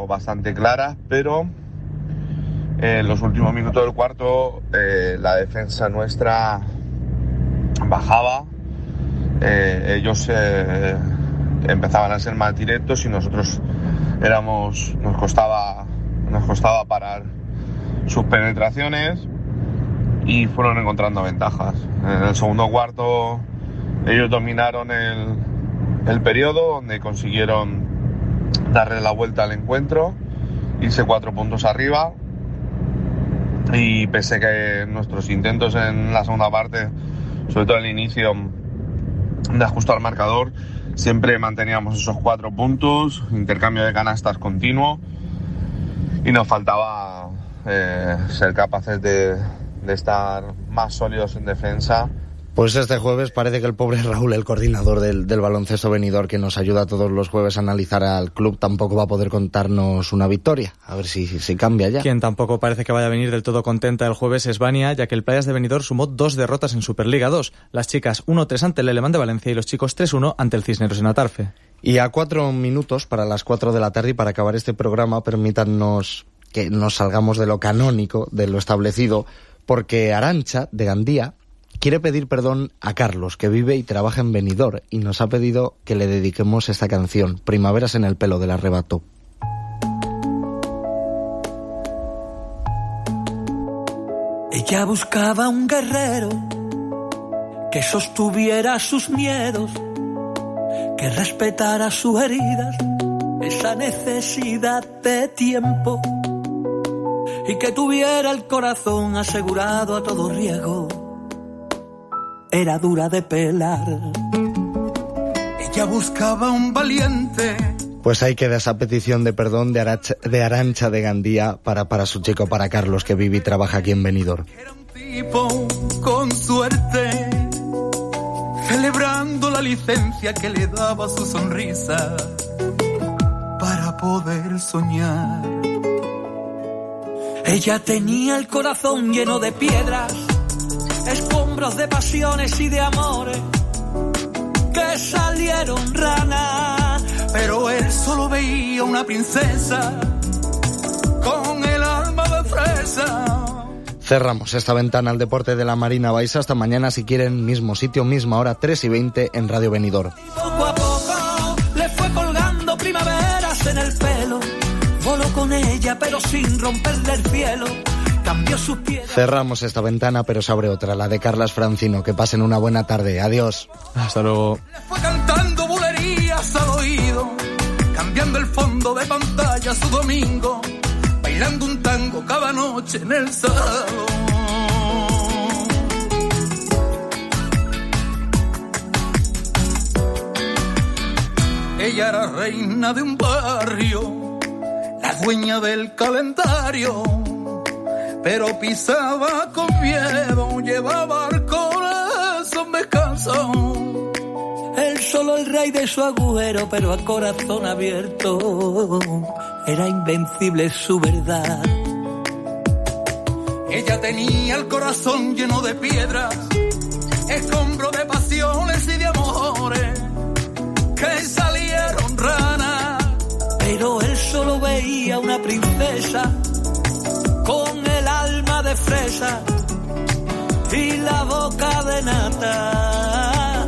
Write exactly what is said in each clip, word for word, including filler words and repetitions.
dado bastante claras, pero en los últimos minutos del cuarto eh, la defensa nuestra bajaba, eh, ellos eh, empezaban a ser más directos y nosotros éramos, nos costaba, nos costaba parar sus penetraciones y fueron encontrando ventajas. En el segundo cuarto ellos dominaron el, el periodo, donde consiguieron darle la vuelta al encuentro, irse cuatro puntos arriba, y pese a que nuestros intentos en la segunda parte, sobre todo el inicio, de ajustar el marcador, siempre manteníamos esos cuatro puntos, intercambio de canastas continuo, y nos faltaba eh, ser capaces de, de estar más sólidos en defensa. Pues este jueves parece que el pobre Raúl, el coordinador del, del baloncesto Benidorm, que nos ayuda todos los jueves a analizar al club, tampoco va a poder contarnos una victoria. A ver si, si cambia ya. Quien tampoco parece que vaya a venir del todo contenta el jueves es Vania, ya que el Playas de Benidorm sumó dos derrotas en Superliga dos. Las chicas uno tres ante el Alemán de Valencia y los chicos tres uno ante el Cisneros en Atarfe. Y a cuatro minutos para las cuatro de la tarde, y para acabar este programa, permítanos que nos salgamos de lo canónico, de lo establecido, porque Arantxa, de Gandía, quiere pedir perdón a Carlos, que vive y trabaja en Benidorm, y nos ha pedido que le dediquemos esta canción, Primaveras en el pelo, del Arrebato. Ella buscaba un guerrero que sostuviera sus miedos, que respetara sus heridas, esa necesidad de tiempo, y que tuviera el corazón asegurado a todo riesgo. Era dura de pelar. Ella buscaba un valiente. Pues ahí queda esa petición de perdón de Arantxa de, Arantxa de Gandía para, para su chico, para Carlos, que vive y trabaja aquí en Benidorm. Era un tipo con suerte, celebrando la licencia que le daba su sonrisa para poder soñar. Ella tenía el corazón lleno de piedras, escombros de pasiones y de amores que salieron ranas, pero él solo veía una princesa con el alma de fresa. Cerramos esta ventana al deporte de la Marina Baixa. Hasta mañana, si quieren, mismo sitio, misma hora, tres y veinte en Radio Benidorm. Poco a poco le fue colgando primaveras en el pelo, voló con ella pero sin romperle el cielo. Cambió sus pies. Cerramos esta ventana, pero se abre otra, la de Carlas Francino. Que pasen una buena tarde. Adiós. Hasta luego. Le fue cantando bulerías al oído, cambiando el fondo de pantalla su domingo, bailando un tango cada noche en el salón. Ella era reina de un barrio, la dueña del calendario, pero pisaba con miedo, llevaba el corazón descalzo. Él solo el rey de su agujero, pero a corazón abierto, era invencible su verdad. Ella tenía el corazón lleno de piedras, escombro de pasiones y de amores que salieron ranas, pero él solo veía una princesa con el alma de fresa y la boca de nata.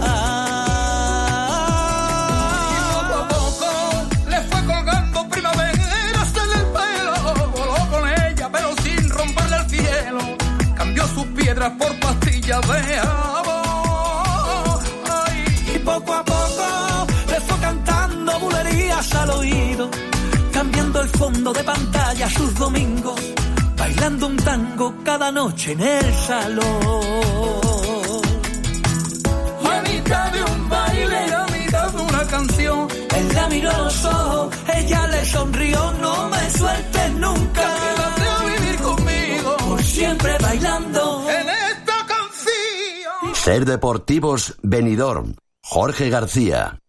Y poco a poco le fue colgando primaveras en el pelo, voló con ella pero sin romperle el cielo, cambió sus piedras por pastillas de amor. Ay. Y poco a poco le fue cantando bulerías al oído, cambiando el fondo de pantalla sus domingos, bailando un tango cada noche en el salón. Y a mitad de un baile, a mitad de una canción, él la miró a los ojos, ella le sonrió. No me sueltes nunca, quédate a vivir conmigo, por siempre bailando en esta canción. Ser Deportivos Benidorm, Jorge García.